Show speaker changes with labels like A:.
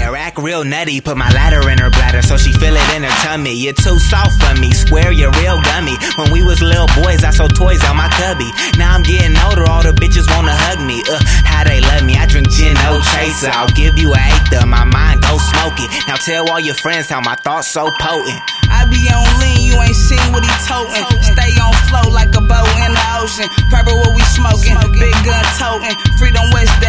A: her, act real nutty. Put my ladder in her bladder so she feel it in her tummy. You're too soft for me, swear you're real gummy. When we was little boys, I sold toys out my cubby. Now I'm getting older, all the bitches wanna hug me. How they love me, I drink gin, no chaser. I'll give you an eighth of my mind, go smoke it. Now tell all your friends how my thoughts so potent.
B: I be on lean, you ain't seen what he totin'. Stay on flow like a boat in the ocean. Pepper what we smoking, big gun totin'. Freedom West